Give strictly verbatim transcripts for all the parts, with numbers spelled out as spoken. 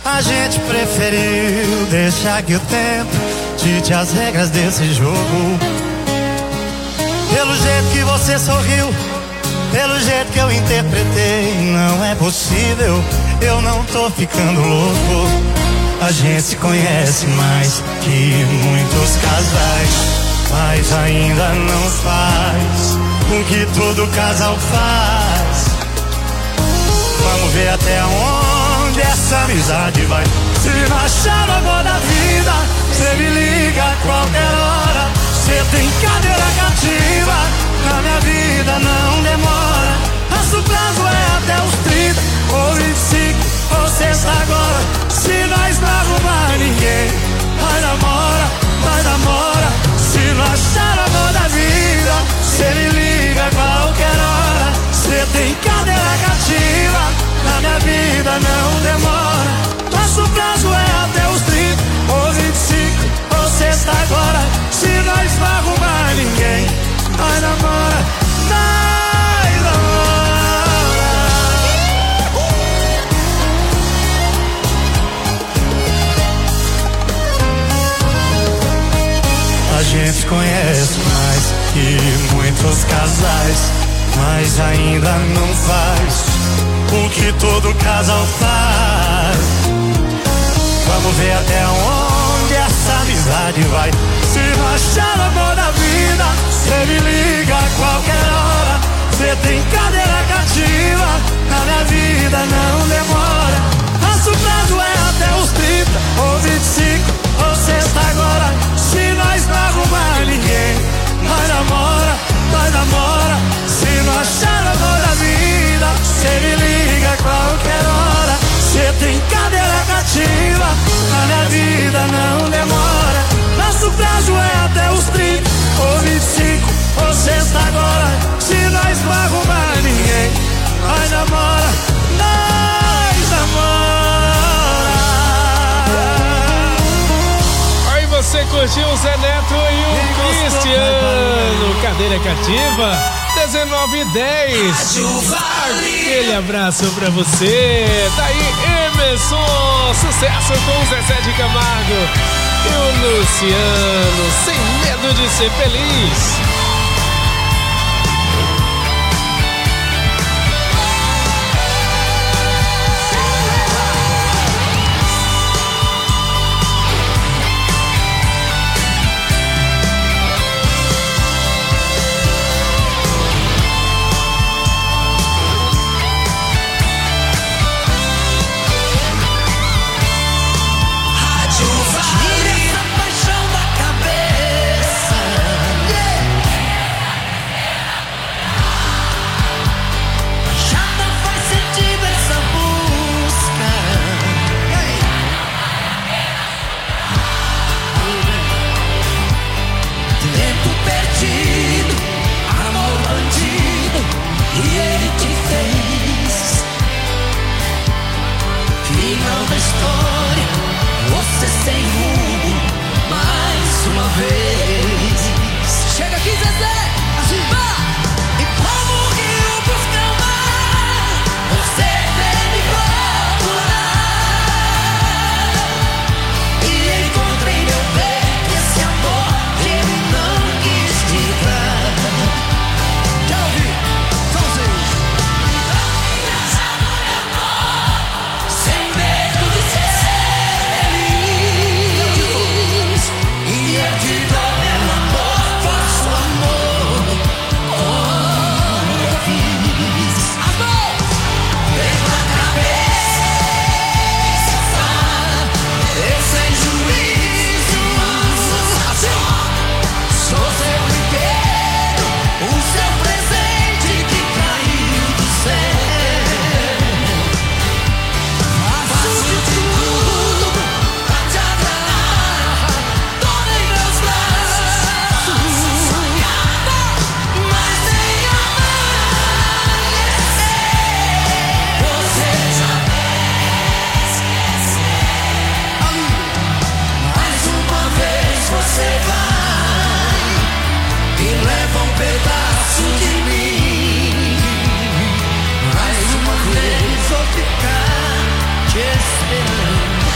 A gente preferiu deixar que o tempo dite as regras desse jogo. Pelo jeito que você sorriu, pelo jeito que eu interpretei, não é possível, eu não tô ficando louco. A gente se conhece mais que muitos casais, mas ainda não faz o que todo casal faz. Vamos ver até onde essa amizade vai. Se não achar o amor da vida, cê me liga a qualquer hora. Cê tem cadeira cativa, na minha vida não demora. Nosso prazo é até os trinta ou vinte e cinco ou sexta agora. Se nós não arrumar ninguém, vai namora, vai namora. Se não achar o amor da vida, cê me liga a qualquer hora. Cê tem cadeira cativa, na minha vida não demora. Nosso prazo é até os trinta ou vinte e cinco ou sexta agora. Se nós não arrumar ninguém, nós namora, nós namora. A gente conhece mais que muitos casais, mas ainda não faz o que todo casal faz. Vamos ver até onde essa amizade vai. Se não achar o amor da vida, cê me liga a qualquer hora. Cê tem cadeira cativa, na minha vida não demora. Nosso prazo é até os trinta ou vinte e cinco ou sexta agora. Se nós não arrumar ninguém, nós namora, nós namora. Se não achar o amor da vida, cê me liga a qualquer hora. Cê tem cadeira cativa, na minha vida não demora. Nosso prazo é até os trinta ou vinte e cinco ou sexta agora. Se nós não arrumar ninguém, nós namora, nós namora. Aí você curtiu o Zé Neto e o Cristiano, cadeira cativa, dezenove e dez. Aquele abraço pra você. Daí Emerson, sucesso com o Zezé de Camargo e o Luciano, sem medo de ser feliz. ficar te esperando.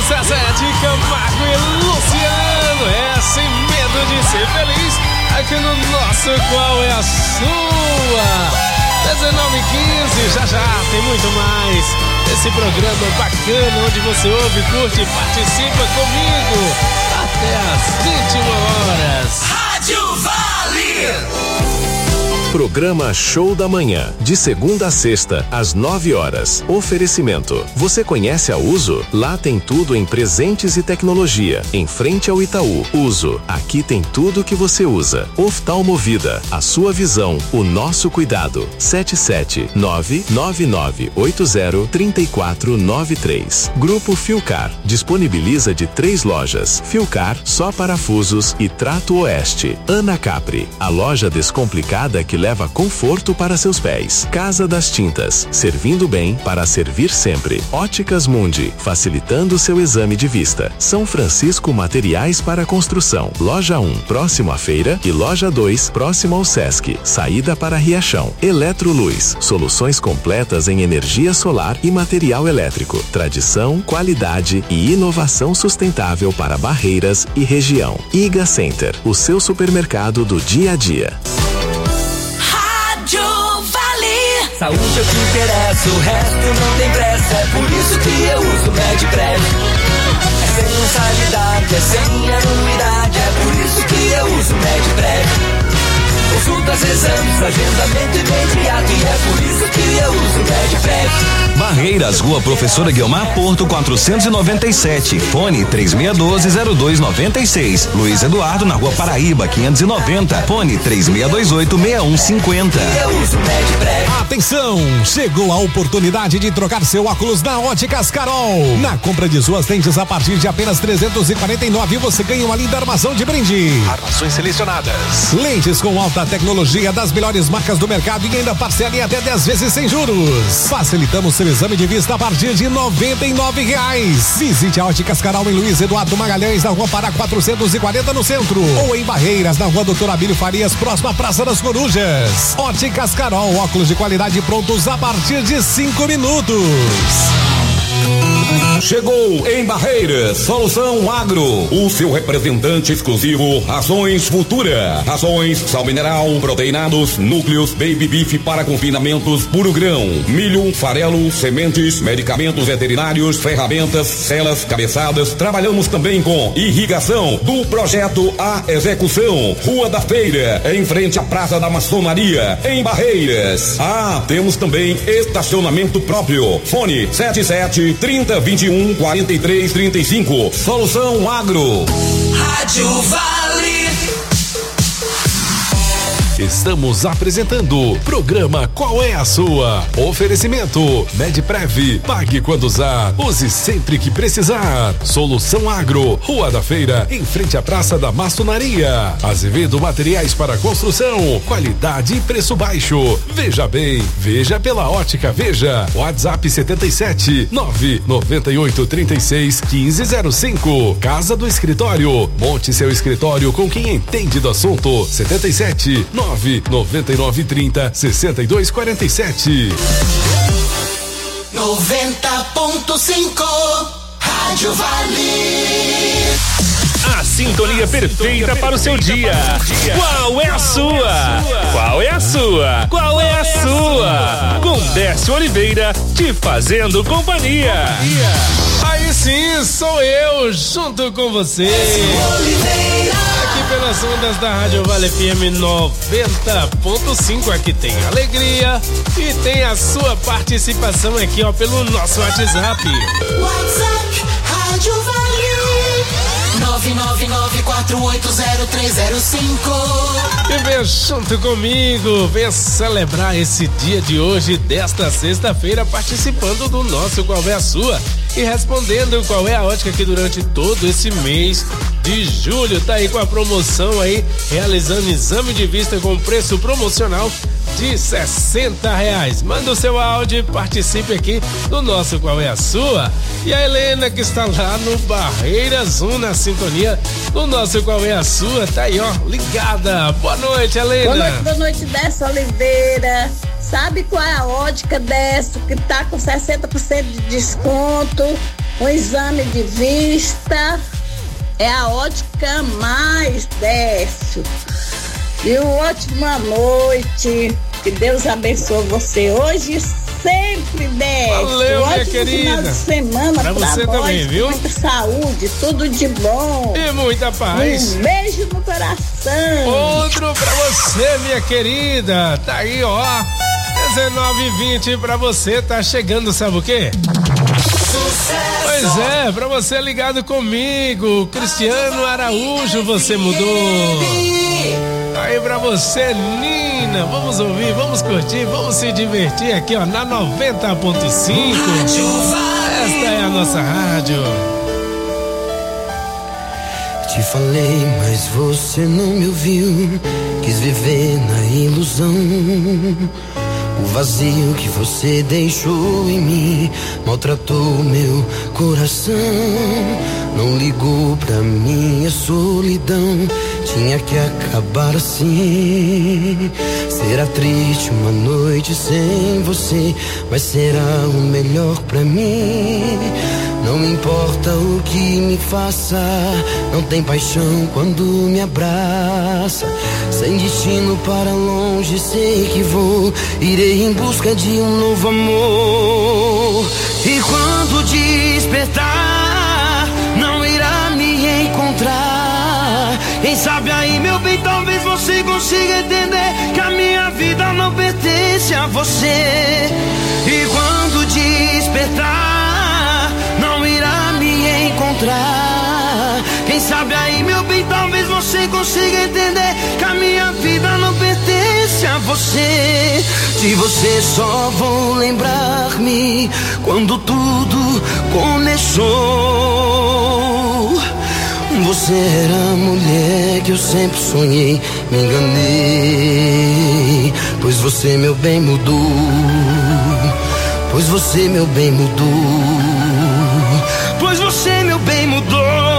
Zezé de Camargo e Luciano. É sem medo de ser feliz. Aqui no nosso Qual é a Sua? dezenove e quinze, já já tem muito mais. Esse programa bacana onde você ouve, curte e participa comigo. Até às vinte e uma horas. Rádio Vale. Programa Show da Manhã, de segunda a sexta, às nove horas. Oferecimento. Você conhece a Uso? Lá tem tudo em presentes e tecnologia. Em frente ao Itaú. Uso. Aqui tem tudo que você usa. Oftalmovida. A sua visão, o nosso cuidado. sete sete nove nove nove oito zero três quatro nove três. Grupo Filcar. Disponibiliza de três lojas. Filcar, só parafusos e Trato Oeste. Ana Capri. A loja descomplicada que leva conforto para seus pés. Casa das Tintas, servindo bem para servir sempre. Óticas Mundi, facilitando seu exame de vista. São Francisco Materiais para Construção. Loja um, próximo à feira, e Loja dois, próximo ao Sesc. Saída para Riachão. Eletroluz, soluções completas em energia solar e material elétrico. Tradição, qualidade e inovação sustentável para Barreiras e região. Iga Center, o seu supermercado do dia a dia. Saúde é o que interessa, o resto não tem pressa. É por isso que eu uso Medprev. É sem mensalidade, é sem anuidade. É por isso que eu uso Medprev. Consultas, exames, agendamento imediato. E é por isso que eu uso Medprev. Barreiras, Rua Professora Guiomar Porto quatrocentos e noventa e sete. Fone três seis um dois zero dois nove seis. Luiz Eduardo na Rua Paraíba quinhentos e noventa. Fone três seis dois oito seis um cinco zero. Eu uso Medprev. Atenção, chegou a oportunidade de trocar seu óculos na Óticas Carol. Na compra de suas lentes a partir de apenas trezentos e quarenta e nove você ganha uma linda armação de brinde. Armações selecionadas. Lentes com alta tecnologia das melhores marcas do mercado e ainda parcela em até dez vezes sem juros. Facilitamos seu exame de vista a partir de noventa e nove reais. Visite a Óticas Carol em Luiz Eduardo Magalhães, na Rua Pará quatrocentos e quarenta no centro. Ou em Barreiras, na Rua Doutor Abílio Farias, próxima à Praça das Corujas. Óticas Carol, óculos de qualidade prontos a partir de cinco minutos. Chegou em Barreiras, Solução Agro, o seu representante exclusivo, Rações Futura. Rações, sal mineral, proteinados, núcleos, baby beef para confinamentos, puro grão, milho, farelo, sementes, medicamentos veterinários, ferramentas, celas, cabeçadas. Trabalhamos também com irrigação, do projeto à execução. Rua da Feira, em frente à Praça da Maçonaria, em Barreiras. Ah, temos também estacionamento próprio. Fone sete sete trinta vinte e um quarenta e três trinta e cinco. Solução Agro. Rádio Vale. Estamos apresentando o programa Qual é a Sua? Oferecimento Medprev, pague quando usar, use sempre que precisar. Solução Agro, Rua da Feira, em frente à Praça da Maçonaria. Azevedo Materiais para Construção, qualidade e preço baixo. Veja bem, veja pela Ótica Veja. WhatsApp setenta e sete nove noventa e oito trinta e seis quinze zero cinco. Casa do Escritório, monte seu escritório com quem entende do assunto. setenta e sete nove noventa e nove trinta sessenta e dois quarenta e sete. noventa ponto cinco Rádio Vale. A sintonia perfeita para o seu dia. Qual é a sua? Qual é a sua? Qual é a sua? Com Décio Oliveira te fazendo companhia. Aí sim, sou eu, junto com você. Aqui pelas ondas da Rádio Vale F M noventa ponto cinco. Aqui tem alegria e tem a sua participação aqui, ó, pelo nosso WhatsApp. WhatsApp Rádio Vale nove nove nove quatro oito zero três zero cinco. E venha junto comigo, venha celebrar esse dia de hoje, desta sexta-feira, participando do nosso Qual é a Sua e respondendo qual é a ótica que durante todo esse mês de julho tá aí com a promoção aí, realizando exame de vista com preço promocional de sessenta reais. Manda o seu áudio e participe aqui do nosso Qual é a Sua. E a Helena, que está lá no Barreiras um, na sintonia do nosso Qual é a Sua, tá aí, ó, ligada. Boa noite, Helena. Boa noite, boa noite, Décio Oliveira. Sabe qual é a ótica, Décio, que tá com sessenta por cento de desconto? um exame de vista é a Ótica Mais, Décio. E uma ótima noite. Que Deus abençoe você hoje e sempre, Décio. Valeu, ótimo minha querida. Final de semana pra, pra você nós, também, viu? Muita saúde, tudo de bom. E muita paz. Um beijo no coração. Outro pra você, minha querida. Tá aí, ó. dezenove e vinte pra você. Tá chegando, sabe o quê? Sucesso. Pois é, pra você ligado comigo, Cristiano Araújo, você mudou. Aí pra você, Nina, vamos ouvir, vamos curtir, vamos se divertir aqui, ó, na noventa ponto cinco. Esta é a nossa rádio. Te falei, mas você não me ouviu. Quis viver na ilusão. O vazio que você deixou em mim maltratou meu coração. Não ligou pra minha solidão. Tinha que acabar assim. Será triste uma noite sem você, mas será o melhor pra mim. Não importa o que me faça, não tem paixão quando me abraça. Sem destino para longe, sei que vou. Irei em busca de um novo amor. E quando despertar, não irá me encontrar. Quem sabe aí, meu bem, talvez você consiga entender que a minha vida não pertence a você. E quando despertar, não irá me encontrar. Quem sabe aí, meu bem, talvez você consiga entender que a minha vida não pertence a você. De você só vou lembrar-me quando tudo começou. Você era a mulher que eu sempre sonhei, me enganei. Pois você, meu bem, mudou. Pois você, meu bem, mudou. Pois você, meu bem, mudou.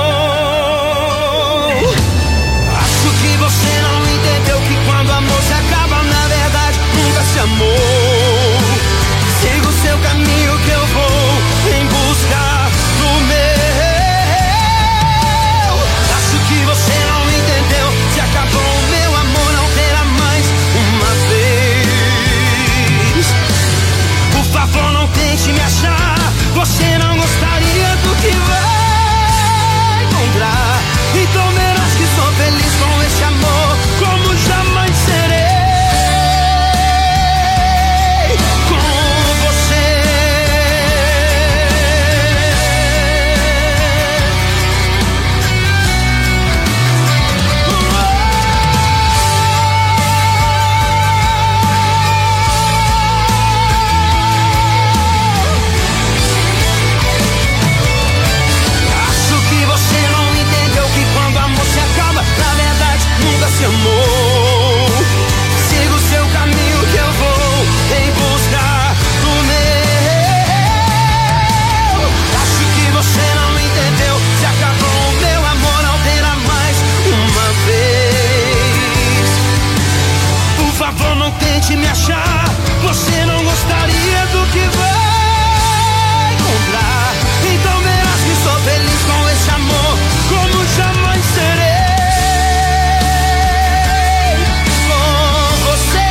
Acho que você não entendeu que quando o amor se acaba, na verdade, nunca se amou. Siga o seu caminho que eu vou em busca do meu. Acho que você não entendeu, se acabou o meu amor, não terá mais uma vez. Por favor, não tente me achar. Você não gostaria do que vai encontrar. Então verás que sou feliz com esse amor, como jamais serei com você. Acho que você não entendeu que quando o amor se acaba, na verdade nunca se amou. Siga o seu caminho que eu vou em busca do meu. Acho que você não entendeu, se acabou o meu amor, não terá mais uma vez. Por favor, não tente me achar. Você não gostaria do que vai encontrar. Então verás que sou feliz com esse amor, como jamais serei com você.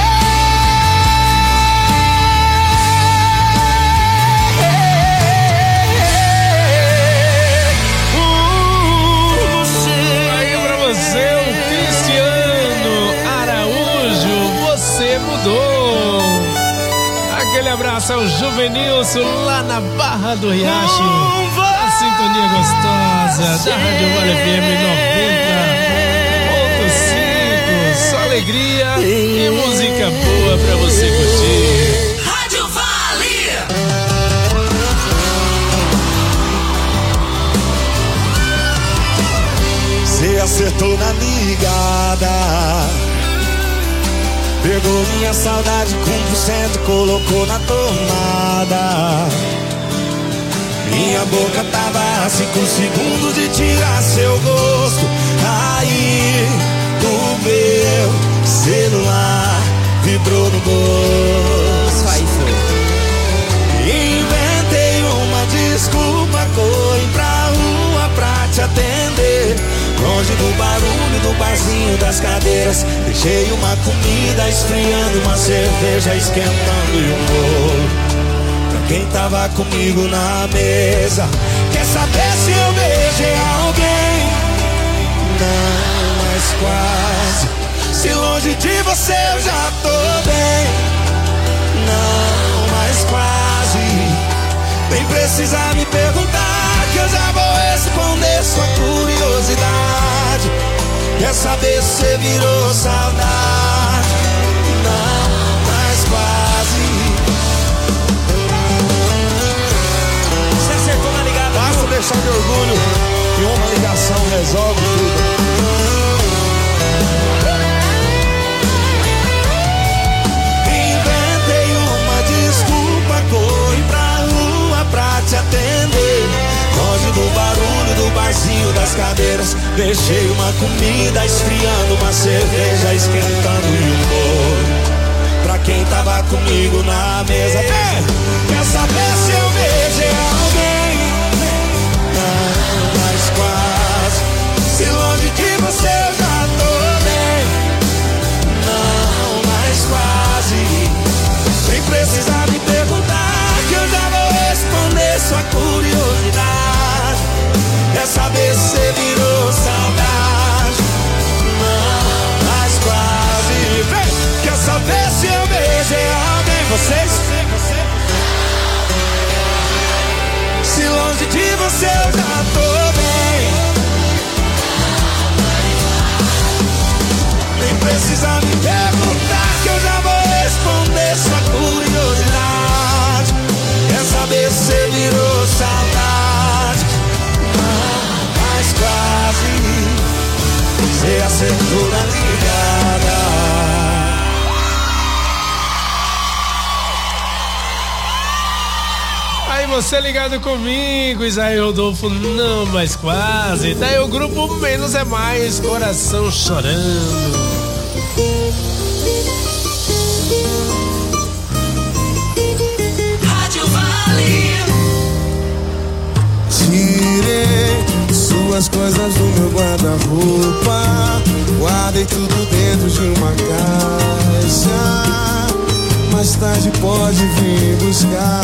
Uh, você. Aí pra você, o Cristiano Araújo, você mudou. Aquele abraço ao Juvenilson lá na Barra do Riacho. A sintonia gostosa da Rádio Vale F M noventa ponto cinco. Só alegria e música boa pra você curtir. Rádio Vale. Você acertou na ligada, pegou minha saudade com por cento, colocou na tomada. Minha boca tava a cinco segundos de tirar seu gosto. Aí o meu celular vibrou no bolso. Inventei uma desculpa, cor barzinho das cadeiras. Deixei uma comida esfriando, uma cerveja esquentando e um bolo pra quem tava comigo na mesa. Quer saber se eu beijei alguém? Não, mas quase. Se longe de você eu já tô bem. Não, mas quase. Nem precisa me perguntar, que eu já vou responder sua curiosidade. Quer saber se você virou saudade? Não, mas quase. Você acertou na ligada. Basta deixar de orgulho e uma ligação resolve tudo. Inventei uma desculpa, corri pra rua pra te atender. Longe do barulho do barzinho das cadeiras. Deixei uma comida esfriando, uma cerveja esquentando e um bolo pra quem tava comigo na mesa. Ei, quer saber se eu beijei alguém? Não, mas quase. Se longe de você eu já tô bem. Não, mas quase. Nem precisa me perguntar, que eu já vou responder sua curiosidade. Quer saber se você virou saudade? Não, mas quase. Vem! Quer saber se eu beijei alguém? Vocês? Se longe de você eu já tô bem. Nem precisa me perguntar, que eu já vou responder sua curiosidade. Quer saber se você virou saudade? Mas quase. Você acertou na ligada. Aí você ligado comigo, Isaías Rodolfo, não, mas quase. Daí o grupo Menos é Mais, coração chorando. Rádio Vale. Tirei suas coisas do meu guarda-roupa, guardei tudo dentro de uma caixa. Mais tarde pode vir buscar.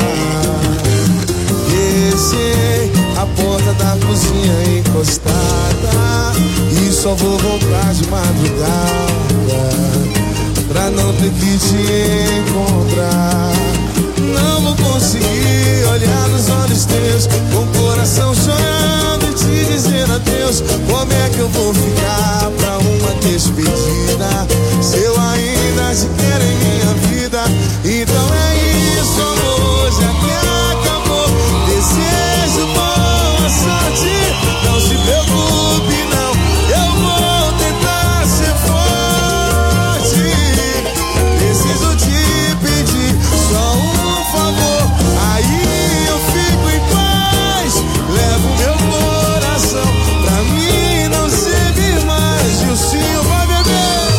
Deixei a porta da cozinha encostada e só vou voltar de madrugada pra não ter que te encontrar. Não vou conseguir olhar nos olhos teus com o coração chorando e te dizer adeus. Como é que eu vou ficar pra uma despedida se eu ainda te quero em minha vida? Então é isso, amor, já que acabou. Desejo boa sorte, não se preocupe não, eu vou tentar ser forte. Preciso te pedir só um favor, aí eu fico em paz. Levo meu coração pra mim não servir mais. E o senhor vai beber.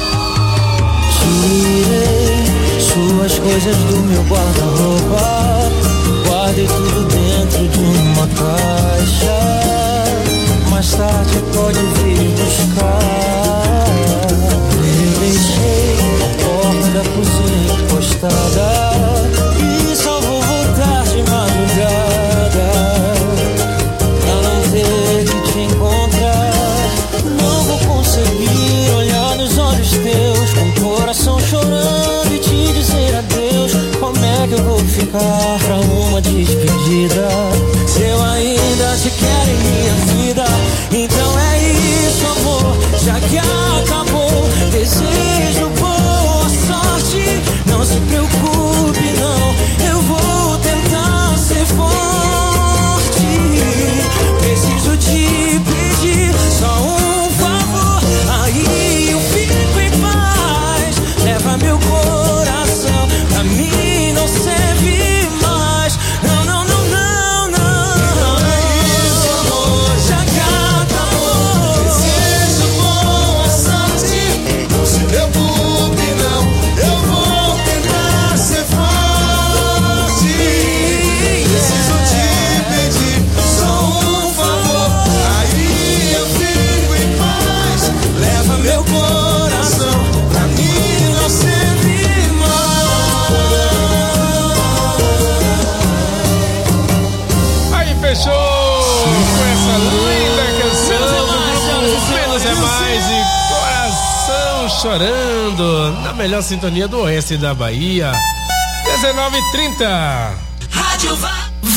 Tirei suas coisas do meu guarda-roupa, guardei tudo dentro de uma caixa. Mais tarde pode vir buscar. Eu deixei a porta da cozinha encostada e só vou voltar de madrugada pra não ter que te encontrar. Não vou conseguir olhar nos olhos teus com o coração chorando e te dizer adeus. Como é que eu vou chorando, na melhor sintonia do oeste da Bahia. dezenove e trinta. Rádio Va...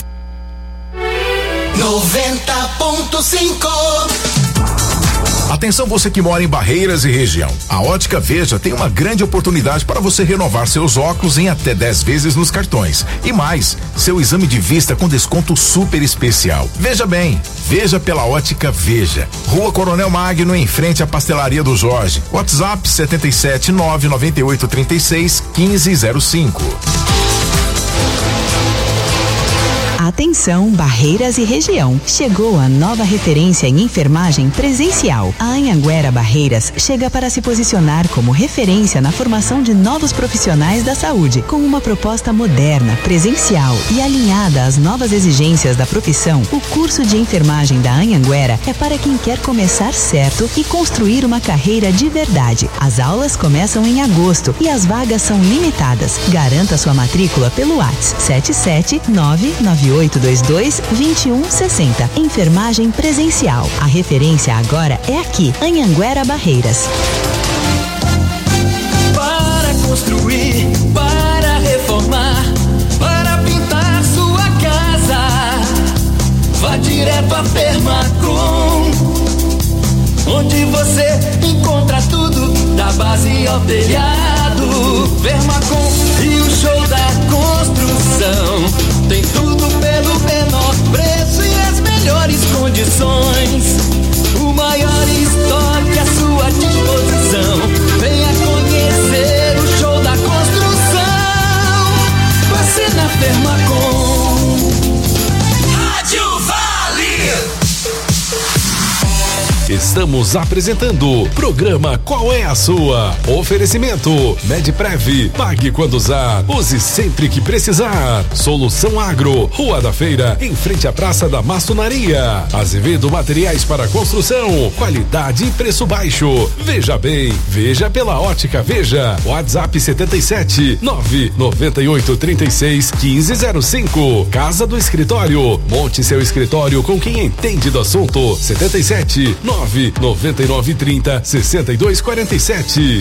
noventa ponto cinco. Atenção você que mora em Barreiras e região. A Ótica Veja tem uma grande oportunidade para você renovar seus óculos em até dez vezes nos cartões. E mais, seu exame de vista com desconto super especial. Veja bem, veja pela Ótica Veja. Rua Coronel Magno, em frente à Pastelaria do Jorge. WhatsApp setenta e sete, nove nove oito, trinta e seis, quinze zero cinco. Atenção, Barreiras e região. Chegou a nova referência em enfermagem presencial. A Anhanguera Barreiras chega para se posicionar como referência na formação de novos profissionais da saúde, com uma proposta moderna, presencial e alinhada às novas exigências da profissão. O curso de enfermagem da Anhanguera é para quem quer começar certo e construir uma carreira de verdade. As aulas começam em agosto e as vagas são limitadas. Garanta sua matrícula pelo WhatsApp sete sete nove nove oito dois dois, dois um seis zero. Enfermagem presencial. A referência agora é aqui, Anhanguera Barreiras. Para construir, para reformar, para pintar sua casa, vá direto a Fermacom, onde você encontra tudo, da base ao telhado. Fermacom e o show da construção. Tem tudo pelo menor preço e as melhores condições. O maior estoque à sua disposição. Venha conhecer o show da construção. Você na Fermacom. Rádio Vale. Estamos apresentando o programa Qual é a Sua? Oferecimento Medprev, pague quando usar, use sempre que precisar. Solução Agro, Rua da Feira, em frente à Praça da Maçonaria. Azevedo Materiais para Construção, qualidade e preço baixo. Veja bem, veja pela Ótica Veja. WhatsApp setenta e sete, nove nove oito, trinta e seis, quinze zero cinco. Casa do Escritório, monte seu escritório com quem entende do assunto. setenta e sete, nove nove nove, trinta, sessenta e dois, quarenta e sete.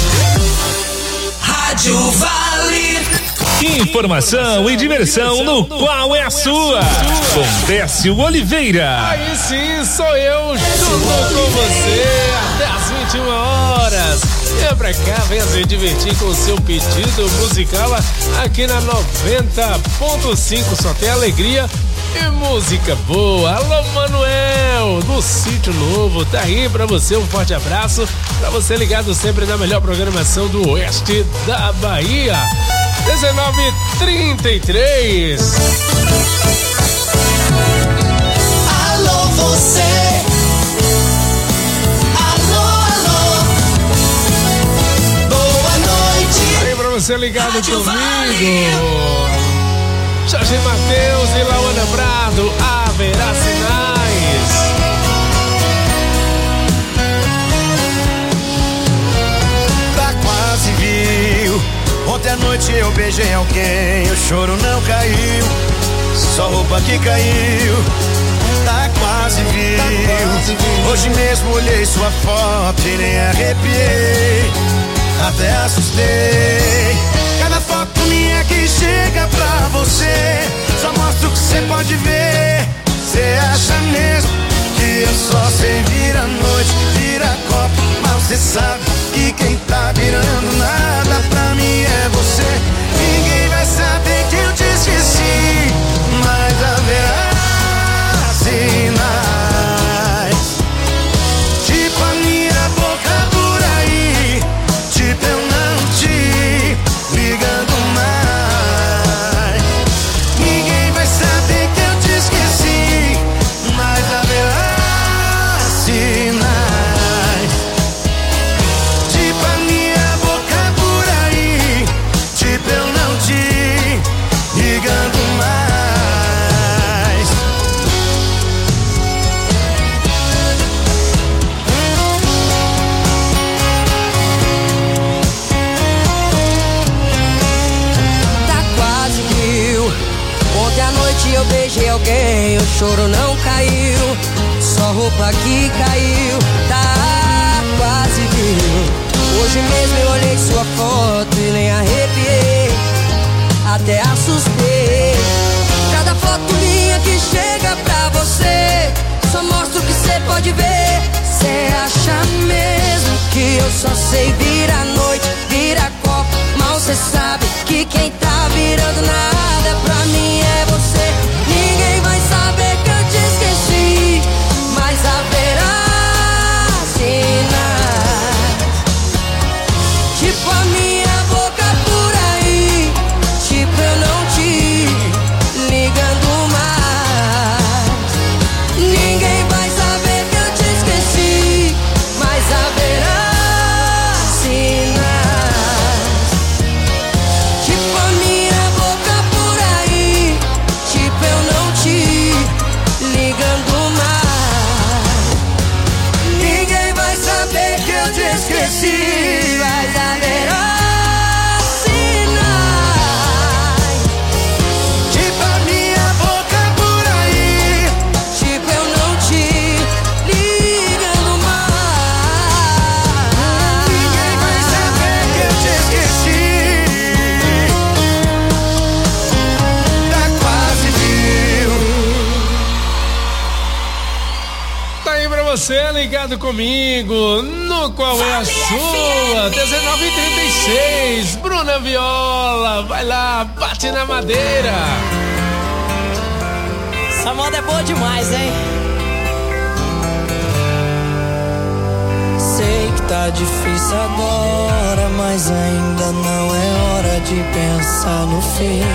Rádio Vale. Informação e diversão no Qual é a Sua? Com Décio Oliveira. Aí sim, sou eu, junto com você, até as vinte e uma horas. Vem pra cá, venha se divertir com o seu pedido musical aqui na noventa ponto cinco. Só tem alegria e música boa. Alô, Manuel, do Sítio Novo, tá aí pra você, um forte abraço, pra você ligado sempre na melhor programação do oeste da Bahia. dezenove e trinta e três. Alô, você. Alô, alô. Boa noite. Aí pra você ligado Rádio comigo. Vale. Jorge Mateus e Lawana Prado, haverá sinais. Tá quase viu. Ontem à noite eu beijei alguém, o choro não caiu, só roupa que caiu. Tá quase viu. Hoje mesmo olhei sua foto e nem arrepiei, até assustei. Cada foto minha que chega pra você só mostra o que você pode ver. Você acha mesmo que eu só sei virar noite, vira copo, mas você sabe que quem tá virando nada pra mim é você. Ninguém vai saber que eu te esqueci, mas haverá sinais, tipo a minha boca por aí, tipo eu não te ligando mais. Ninguém vai saber que eu te esqueci, mas haverá sinais, tipo a minha boca por aí, tipo eu não te ligando mais. Tá quase viu. Ontem à noite eu beijei alguém, o choro não caiu, só roupa que caiu. Tá quase viu. Hoje Hoje mesmo eu olhei sua foto e nem arrepiei, até assustei. Cada foto minha que chega pra você só mostra o que cê pode ver. Cê acha mesmo que eu só sei virar noite, virar copo? Mal cê sabe que quem tá virando nada pra mim é você. Ninguém vai saber que eu te esqueci, mas haverá sinais, tipo a minha boca por aí, tipo eu não te ligando mais. Ninguém vai saber que eu te esqueci, mas haverá sinais, tipo a minha boca por aí, tipo eu não te ligando mais. Ninguém vai saber que eu te esqueci, mas haverá sinais, tipo a minha boca por aí, tipo eu não te ligando mais. Ninguém vai saber que eu te esqueci, tá quase viu. Tá aí pra você, ligado comigo, no Qual é a Sua, dezenove e trinta e seis, Bruna Viola, vai lá, bate na madeira. Essa moda é boa demais, hein? Sei que tá difícil agora, mas ainda não é hora de pensar no fim.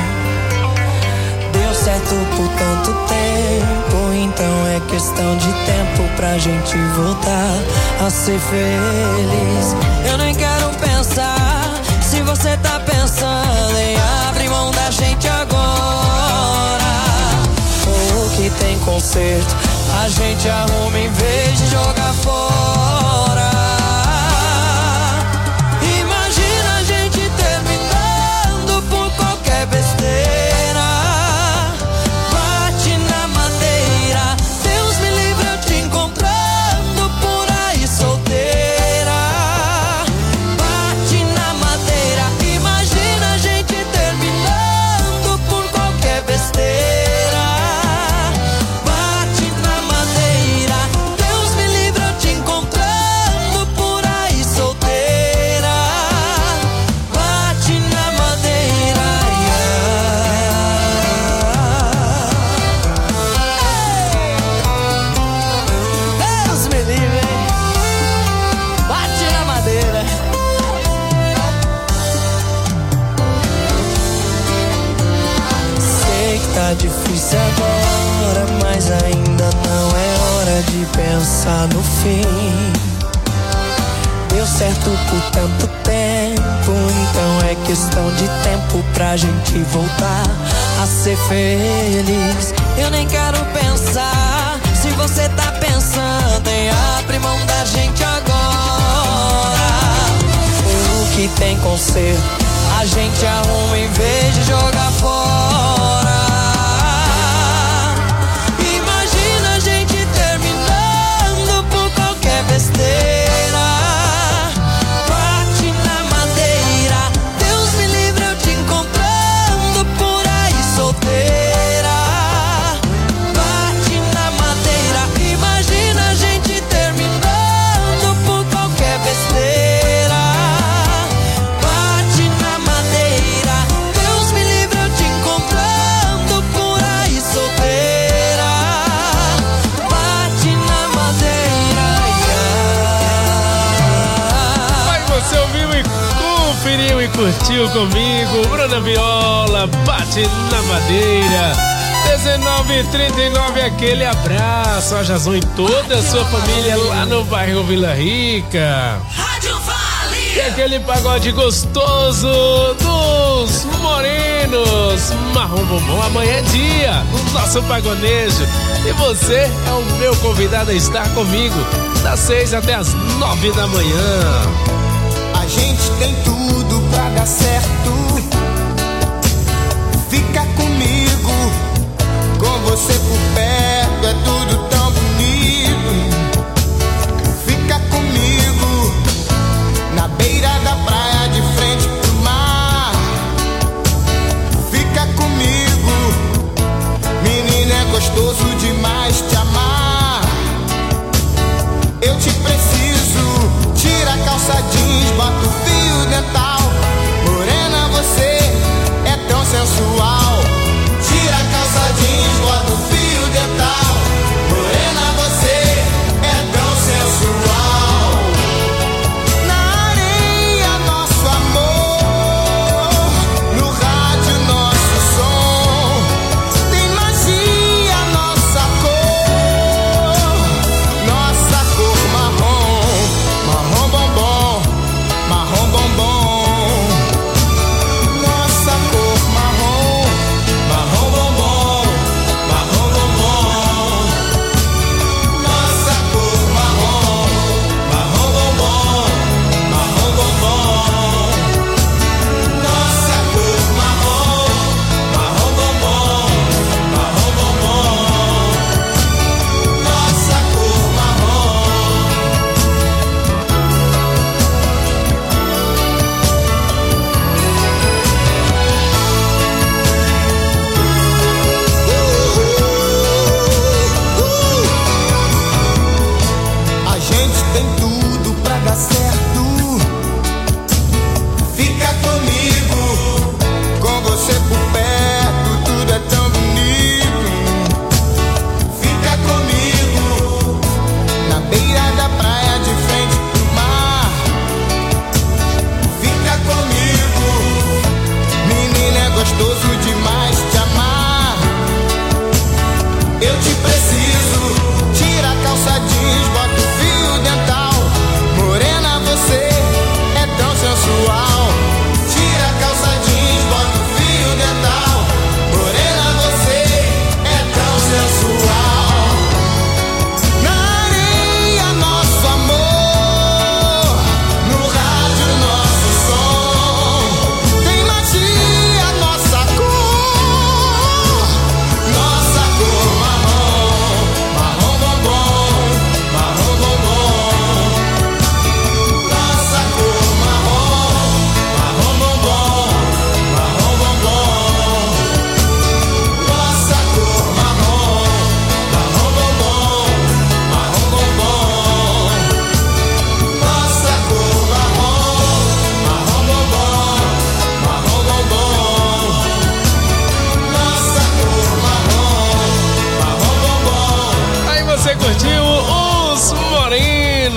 Deu certo por tanto tempo, então é questão de tempo pra gente voltar a ser feliz. Eu nem quero pensar se você tá pensando em abrir mão da gente agora. O que tem conserto a gente arruma em vez de jogar fora. Imagina a gente terminando por qualquer besteira. Bate na madeira, Deus me livre eu te encontrando por aí solteira. Bate na madeira, imagina a gente terminando por qualquer besteira. Bate na madeira, Deus me livre eu te encontrando por aí solteira. Bate na madeira, Deus me livre, hein? Bate na madeira. Sei que tá difícil agora, mas ainda não é hora de pensar no fim. Deu certo por tanto tempo, então é questão de tempo pra gente voltar a ser feliz. Eu nem quero pensar se você tá pensando em abrir mão da gente agora. O que tem conserto a gente arruma em vez de jogar fora. Imagina a gente terminando por qualquer besteira. Bate na madeira, Deus me livre eu te encontrando por aí solteira. Bate na madeira, imagina a gente terminando por qualquer besteira. Bate na madeira, Deus me livre eu te encontrando por aí solteira. Bate na madeira. Mas você ouviu e conferiu e curtiu comigo, Bruna Viola, bate na madeira. dezenove e trinta e nove, aquele abraço, a Jason e toda a sua família lá no bairro Vila Rica. E aquele pagode gostoso dos morenos, Marrom Bombom, amanhã é dia, o nosso pagonejo. E você é o meu convidado a estar comigo, das seis até as nove da manhã. A gente tem tudo pra dar certo. Fica comigo, com você por perto é tudo tão bonito. Fica comigo, na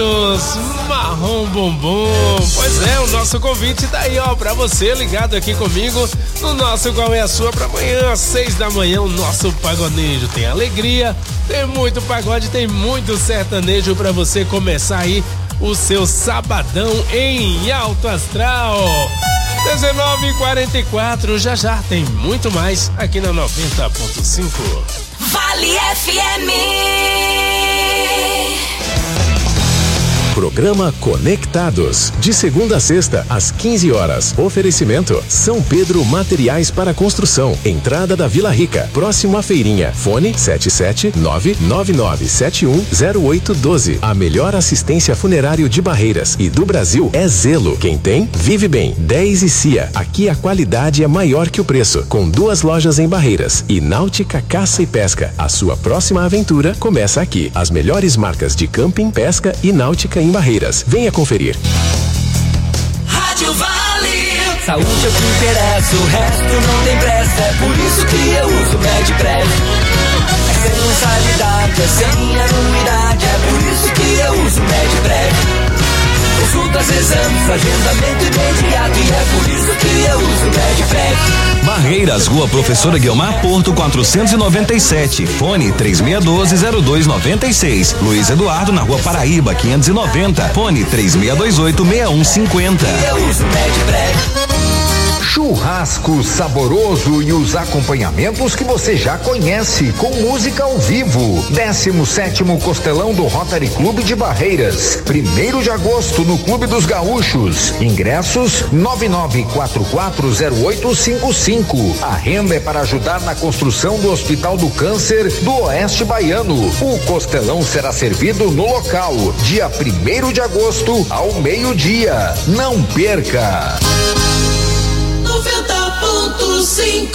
anos, Marrom Bombom. Pois é, o nosso convite tá aí, ó, pra você ligado aqui comigo no nosso Qual é a Sua pra amanhã, às seis da manhã, o nosso pagodejo. Tem alegria, tem muito pagode, tem muito sertanejo pra você começar aí o seu sabadão em alto astral. dezenove e quarenta e quatro, já já tem muito mais aqui na noventa ponto cinco. Vale F M. Programa Conectados, de segunda a sexta, às quinze horas. Oferecimento São Pedro Materiais para Construção, entrada da Vila Rica, próximo à feirinha. Fone sete sete nove nove nove sete um zero oito um dois. A melhor assistência funerário de Barreiras e do Brasil é Zelo. Quem tem, vive bem. dez e Cia, aqui a qualidade é maior que o preço. Com duas lojas em Barreiras e Náutica Caça e Pesca. A sua próxima aventura começa aqui. As melhores marcas de camping, pesca e náutica em Barreiras. Venha conferir. Rádio Vale. Saúde é o que interessa, o resto não tem pressa. É por isso que eu uso Medprev. É sem mensalidade, é sem anuidade. É por isso que eu uso Medprev. Consultas, exames, agendamento imediato. E é por isso que eu uso Medprev. Barreiras, Rua Professora Guiomar Porto quatrocentos e noventa e sete. Fone três seis um dois zero dois nove seis. Luiz Eduardo na Rua Paraíba quinhentos e noventa. Fone três seis dois oito seis um cinco zero. Eu uso Medprev. Churrasco saboroso e os acompanhamentos que você já conhece, com música ao vivo. décimo sétimo Costelão do Rotary Clube de Barreiras, primeiro de agosto no Clube dos Gaúchos. Ingressos nove nove quatro quatro zero oito cinco cinco. A renda é para ajudar na construção do Hospital do Câncer do Oeste Baiano. O costelão será servido no local, dia primeiro de agosto ao meio-dia. Não perca! noventa ponto cinco.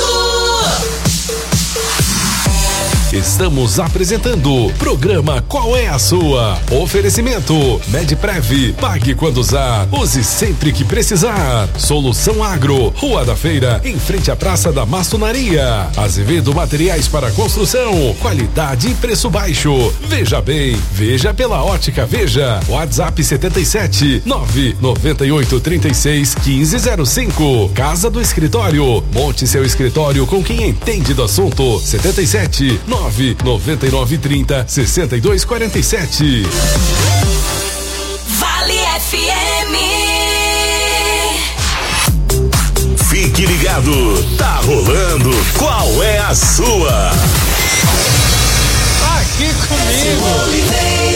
Estamos apresentando o programa Qual é a Sua? Oferecimento Medprev, pague quando usar, use sempre que precisar. Solução Agro, Rua da Feira, em frente à Praça da Maçonaria. Azevedo Materiais para Construção, qualidade e preço baixo. Veja bem, veja pela Ótica Veja. WhatsApp setenta e sete nove noventa e oito trinta e seis quinze zero cinco. Casa do Escritório, monte seu escritório com quem entende do assunto. setenta e sete nove noventa e nove trinta sessenta e dois quarenta e sete. Vale F M. Fique ligado, tá rolando Qual é a Sua? Aqui comigo,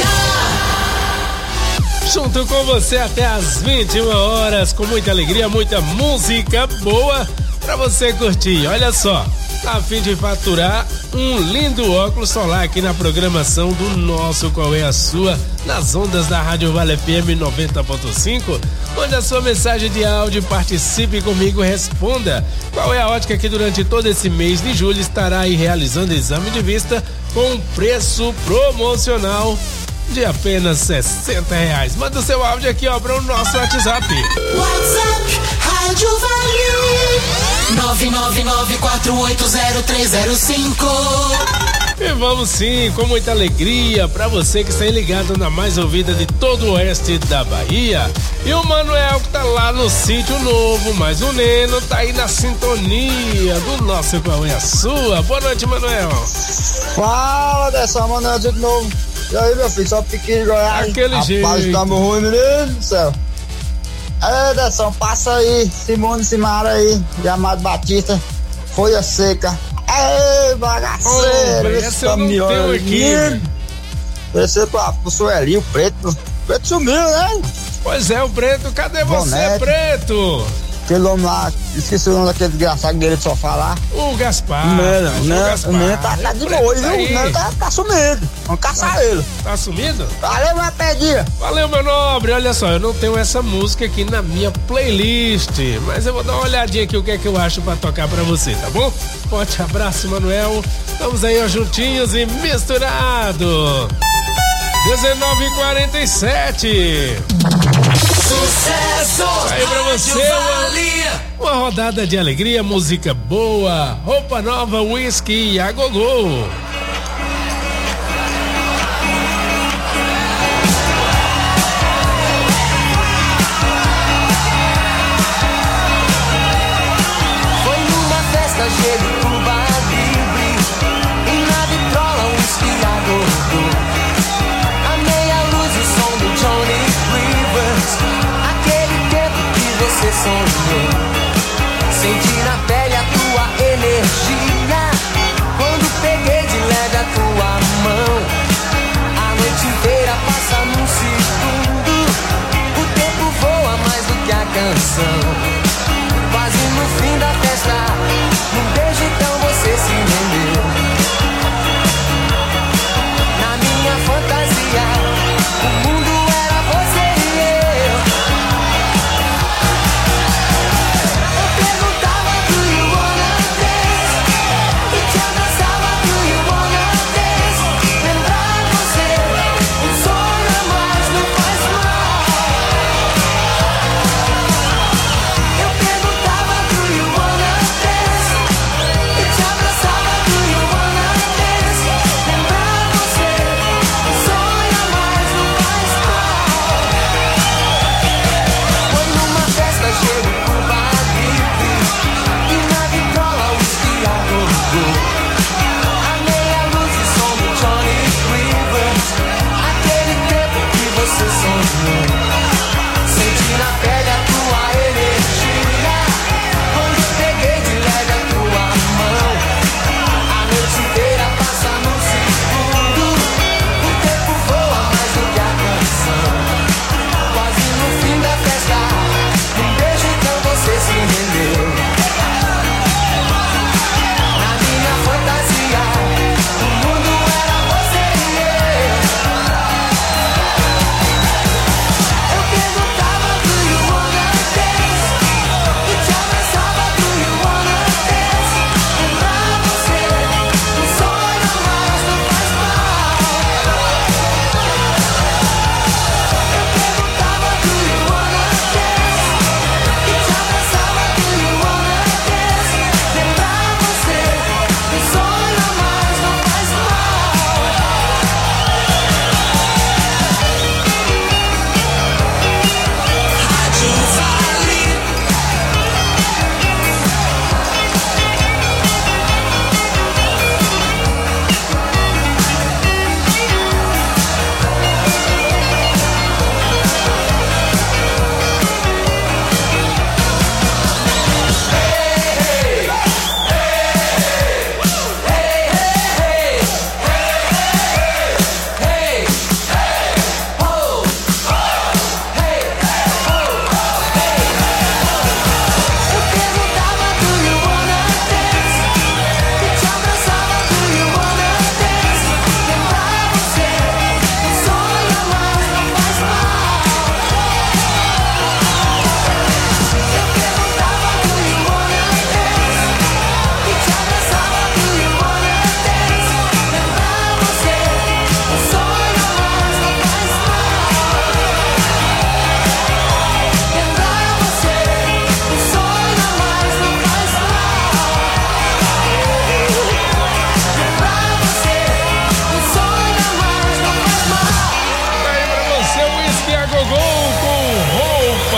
junto com você até às vinte e uma horas, com muita alegria, muita música boa pra você curtir. Olha só, tá a fim de faturar um lindo óculos solar aqui na programação do nosso Qual é a Sua, nas ondas da Rádio Vale F M noventa ponto cinco. Mande a sua mensagem de áudio, participe comigo, responda qual é a ótica que durante todo esse mês de julho estará aí realizando exame de vista com preço promocional de apenas sessenta reais. Manda o seu áudio aqui, ó, para o nosso WhatsApp. WhatsApp Rádio Vale nove nove nove quatro oito zero três zero cinco. E vamos sim, com muita alegria para você que está ligado na mais ouvida de todo o oeste da Bahia. E o Manuel que tá lá no sítio novo, mas o Neno tá aí na sintonia do nosso Qual é a Sua. Boa noite, Manuel. Fala dessa Manuel de novo. E aí, meu filho, só pique de Goiás. Aquele Rapaz, jeito. Rapaz, tá ruim, menino do céu. É, Deção, passa aí, Simone Simara aí, Amado Batista, Folha Seca. Ei, bagaceiro, esse caminhão aí. Esse é pro Suelinho, preto. O preto sumiu, né? Pois é, o preto, cadê você, Bonete. Preto? Aquele homem lá, esqueci o nome daquele desgraçado dele de só falar. O Gaspar. Não, o não, Gaspar. o menino tá, tá de novo, viu? O menino tá, tá sumido. Vamos caçar tá, ele. Tá sumido? Valeu, minha pedinha. Valeu, meu nobre. Olha só, eu não tenho essa música aqui na minha playlist, mas eu vou dar uma olhadinha aqui o que é que eu acho pra tocar pra você, tá bom? Forte abraço, Manuel. Estamos aí, ó, juntinhos e misturado. dezenove e quarenta e sete. Sucesso! Aí pra você, uma, uma rodada de alegria, música boa, roupa nova, whisky e a gogô.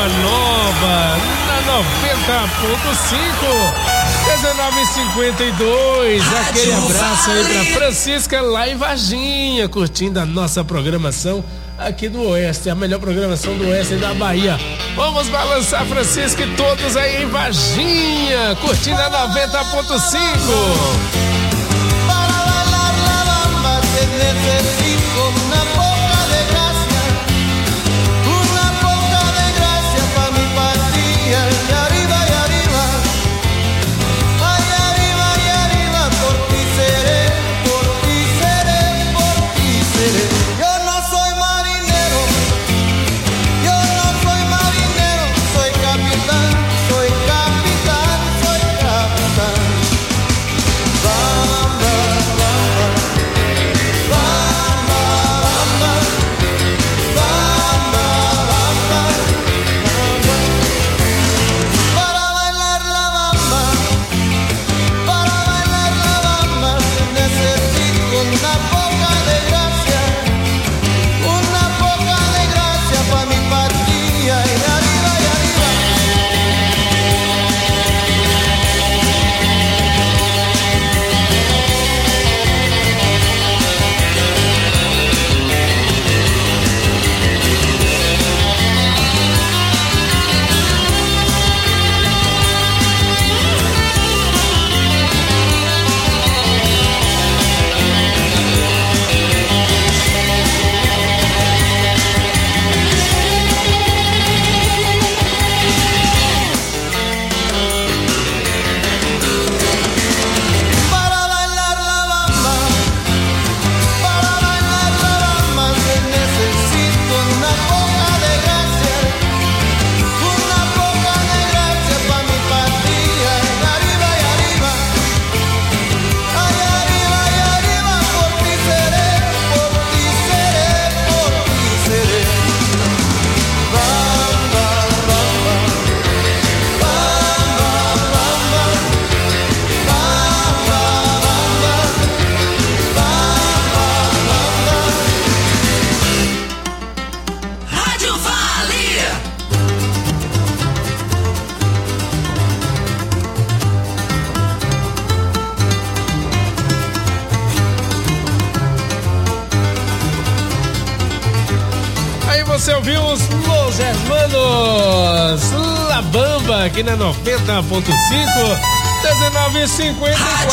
Boa Nova, na noventa ponto cinco. dezenove e cinquenta e dois, aquele abraço aí pra Francisca lá em Varginha, curtindo a nossa programação aqui do Oeste, a melhor programação do Oeste da Bahia. Vamos balançar, Francisca, e todos aí em Varginha, curtindo a noventa ponto cinco. Você ouviu os Los Hermanos La Bamba aqui na noventa ponto cinco, dezenove e cinquenta e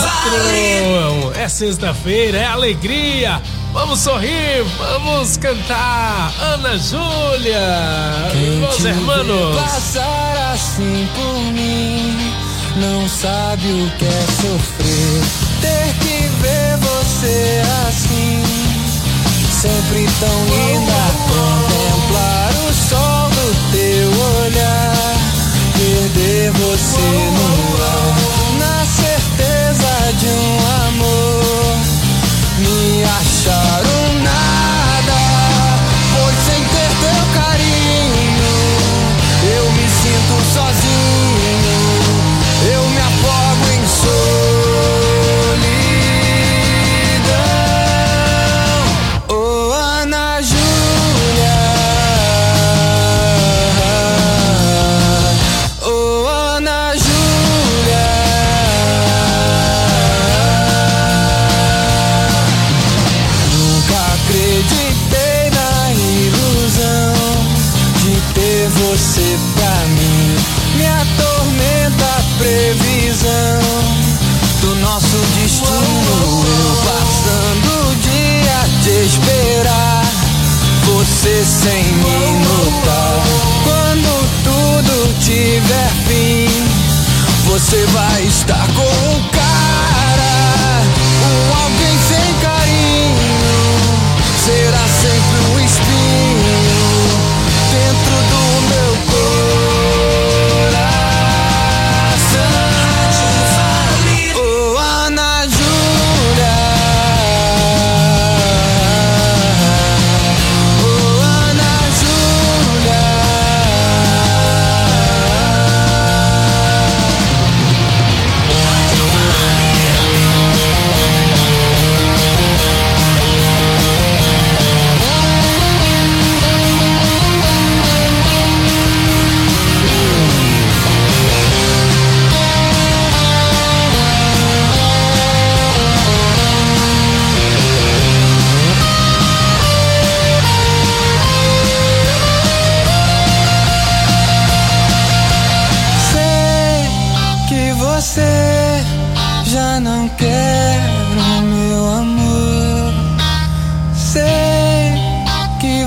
quatro. É sexta-feira, é alegria. Vamos sorrir, vamos cantar. Ana Júlia, Los Hermanos. Passar assim por mim, não sabe o que é sofrer, ter que ver você assim, sempre tão linda. Contemplar o sol do teu olhar, perder você no ar, na certeza de um amor, me achar um nada, pois sem ter teu carinho, eu me sinto sozinho, eu me afogo em solidão. Oh, Ana Júlia, oh, Ana Júlia, nunca acreditei na ilusão de ter você pra mim, me atormenta a previsão do nosso destino, eu passando o dia a te esperar, você sem me notar, quando tudo tiver fim, você vai estar com um cara, um alguém sem carinho, será sempre um espinho dentro do meu coração. Oh, Ana Júlia, oh, Ana Júlia,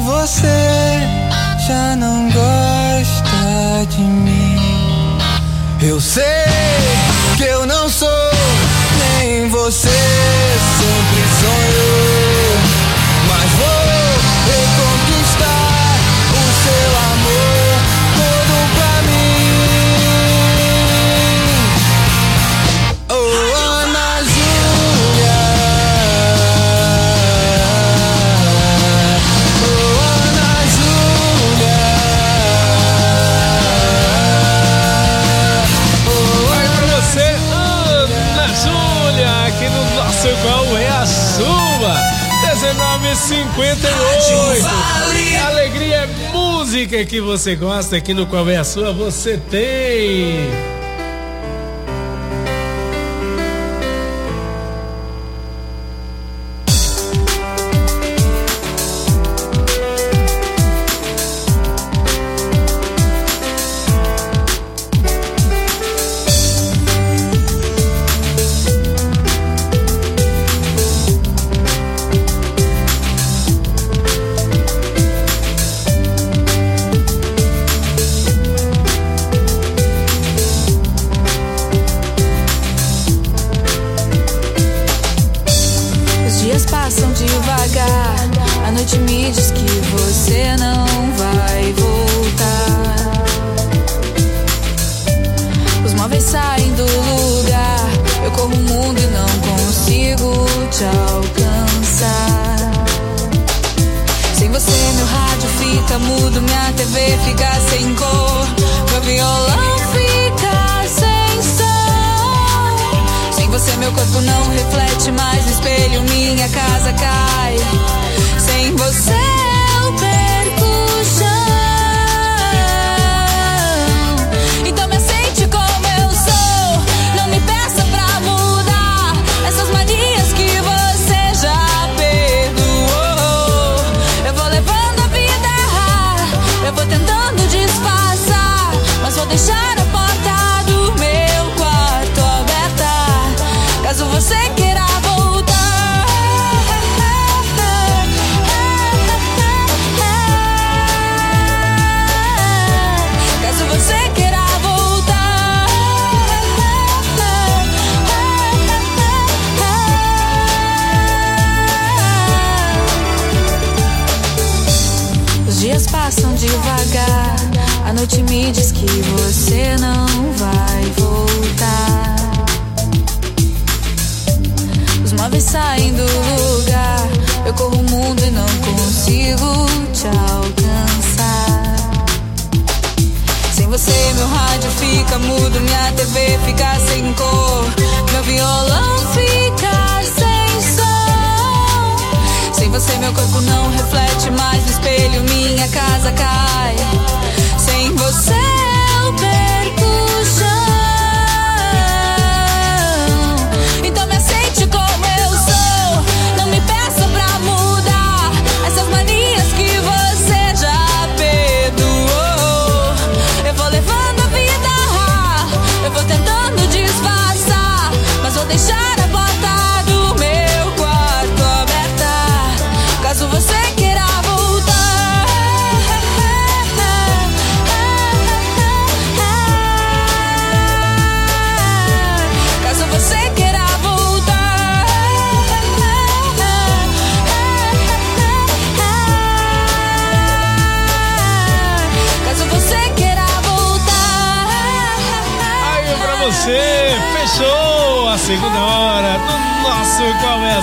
você já não gosta de mim. Eu sei que eu não sou nem você sempre sonhou, mas vou reconquistar o seu amor todo pra mim. Oh, Ana Júlia, oh, Ana Júlia, vai pra você, Ana Júlia, aqui no nosso Qual é a Sua? dezenove e cinquenta e oito. Alegria é música que você gosta, aqui no Qual é a Sua você tem. Segunda hora do nosso Qual é a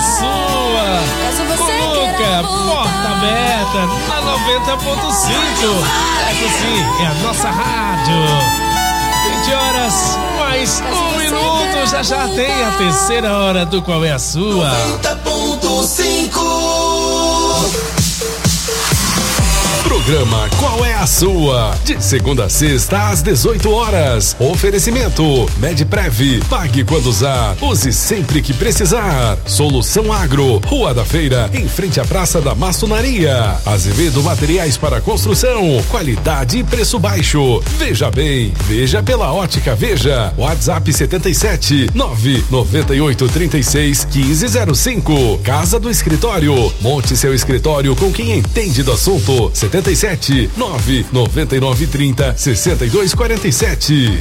Sua? Coloca, porta aberta na noventa ponto cinco. Essa sim é a nossa rádio. vinte horas mais um minuto. Já já tem a terceira hora do Qual é a Sua? noventa ponto cinco. Programa Qual é a Sua? De segunda a sexta às dezoito horas. Oferecimento Medprev. Pague quando usar. Use sempre que precisar. Solução Agro. Rua da Feira, em frente à Praça da Maçonaria. Azevedo Materiais para Construção. Qualidade e preço baixo. Veja bem. Veja pela Ótica Veja. WhatsApp setenta e sete nove noventa e oito trinta e seis quinze zero cinco. Casa do Escritório. Monte seu escritório com quem entende do assunto. setenta e sete nove noventa e nove trinta sessenta e dois quarenta e sete.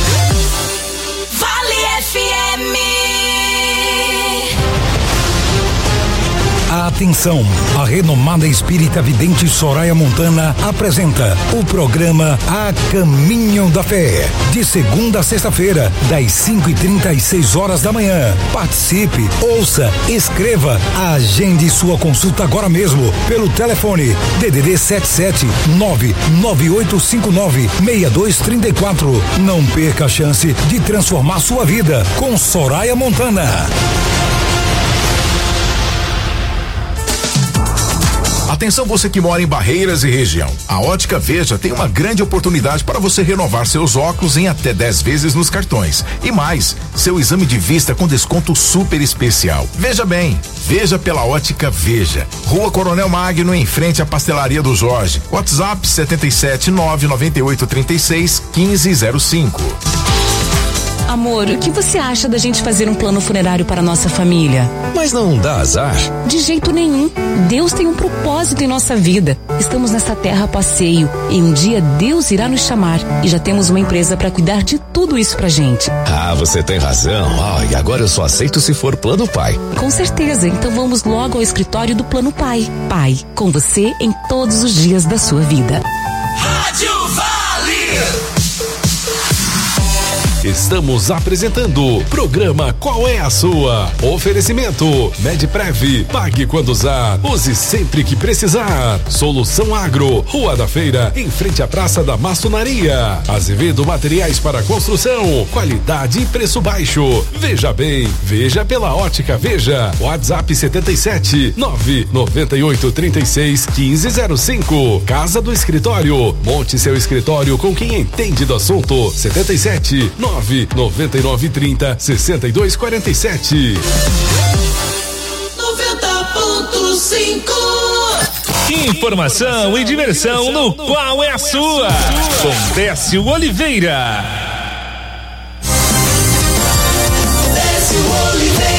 Vale F M. Atenção, a renomada espírita vidente Soraya Montana apresenta o programa A Caminho da Fé, de segunda a sexta-feira, das cinco e trinta e seis horas da manhã. Participe, ouça, escreva, agende sua consulta agora mesmo pelo telefone D D D sete sete nove nove oito cinco nove seis dois três quatro. Não perca a chance de transformar sua vida com Soraya Montana. Atenção você que mora em Barreiras e região. A Ótica Veja tem uma grande oportunidade para você renovar seus óculos em até dez vezes nos cartões. E mais, seu exame de vista com desconto super especial. Veja bem, veja pela Ótica Veja. Rua Coronel Magno, em frente à Pastelaria do Jorge. WhatsApp setenta e sete nove noventa e oito trinta e seis quinze zero cinco. Amor, o que você acha da gente fazer um plano funerário para nossa família? Mas não dá azar? De jeito nenhum. Deus tem um propósito em nossa vida. Estamos nessa terra a passeio e um dia Deus irá nos chamar. E já temos uma empresa para cuidar de tudo isso pra gente. Ah, você tem razão. Ah, e agora eu só aceito se for Plano Pai. Com certeza. Então vamos logo ao escritório do Plano Pai. Pai, com você em todos os dias da sua vida. Rádio Vale. Estamos apresentando o programa Qual é a Sua? Oferecimento Medprev. Pague quando usar. Use sempre que precisar. Solução Agro. Rua da Feira, em frente à Praça da Maçonaria. Azevedo Materiais para Construção. Qualidade e preço baixo. Veja bem. Veja pela Ótica Veja. WhatsApp setenta e sete nove noventa e oito trinta e seis quinze zero cinco. Casa do Escritório. Monte seu escritório com quem entende do assunto. setenta e sete nove noventa e nove trinta sessenta e dois quarenta e sete. noventa ponto cinco. Informação e diversão no Qual é a Sua? Com Décio Oliveira. Décio Oliveira.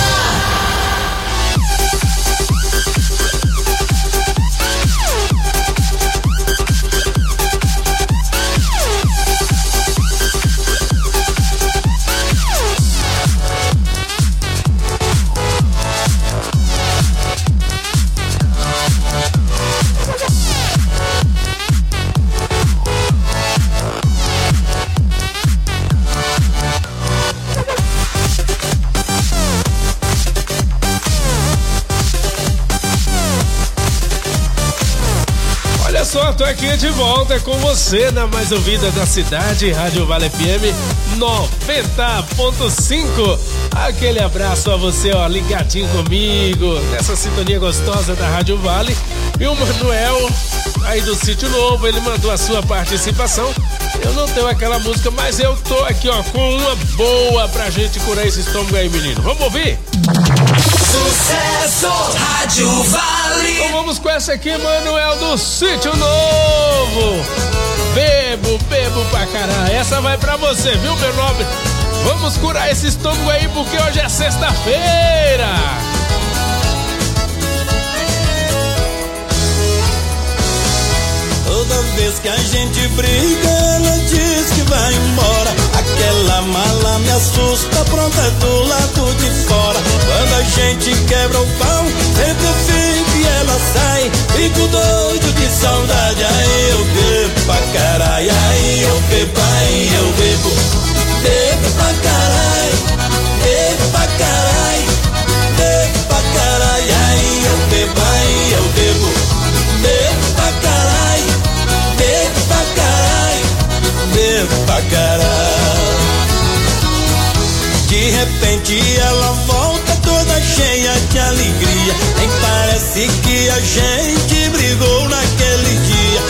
Só tô aqui de volta com você na mais ouvida da cidade, Rádio Vale F M noventa ponto cinco. Aquele abraço a você, ó, ligadinho comigo, nessa sintonia gostosa da Rádio Vale. E o Manuel, aí do Sítio Novo, ele mandou a sua participação. Eu não tenho aquela música, mas eu tô aqui, ó, com uma boa pra gente curar esse estômago aí, menino. Vamos ouvir? Sucesso, Rádio Vale. Então vamos com essa aqui, Manuel do Sítio Novo. Bebo, bebo pra caralho. Essa vai pra você, viu, meu nobre? Vamos curar esse estômago aí, porque hoje é sexta-feira. Toda vez que a gente briga, ela diz que vai embora. Aquela mala me assusta, pronta do lado de fora. Quando a gente quebra o pau, sempre fica e ela sai. Fico doido de saudade, aí eu bebo pra caralho. Aí eu bebo, aí eu bebo. Bebo pra caralho, bebo pra caralho. Bebo pra caralho, aí eu bebo, aí eu bebo. Bebo pra caralho, bebo pra caralho. Bebo pra caralho. De repente ela volta toda cheia de alegria. Nem parece que a gente brigou naquele dia.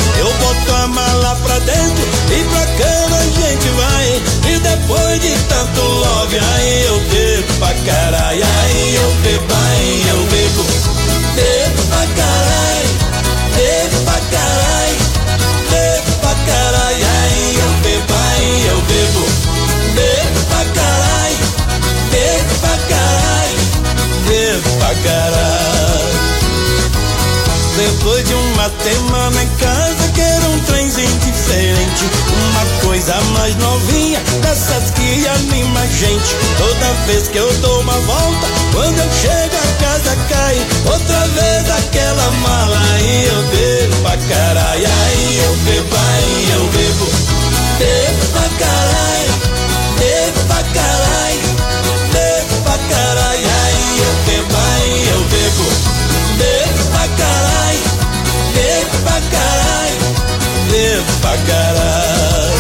Depois de uma semana em casa, quero um trenzinho diferente, uma coisa mais novinha, dessas que anima a gente. Toda vez que eu dou uma volta, quando eu chego a casa cai outra vez aquela mala. Aí eu bebo pra caralho, aí eu bebo, aí eu bebo, bebo pra caralho, bebo pra caralho, bebo pra caralho, aí eu bebo, aí eu bebo, bebo pra caralho, bebo pra caralho, bebo pra caralho.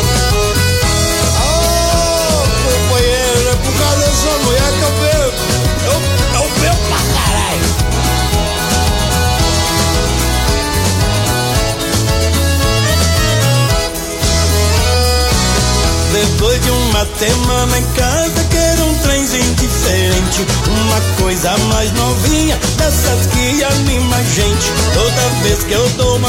Ô, companheiro, é por causa dessa mulher que eu bebo, eu, eu bebo pra caralho. Depois de uma semana em casa, quero um trenzinho diferente, uma coisa mais novinha, dessas que anima a gente. Toda vez que eu dou uma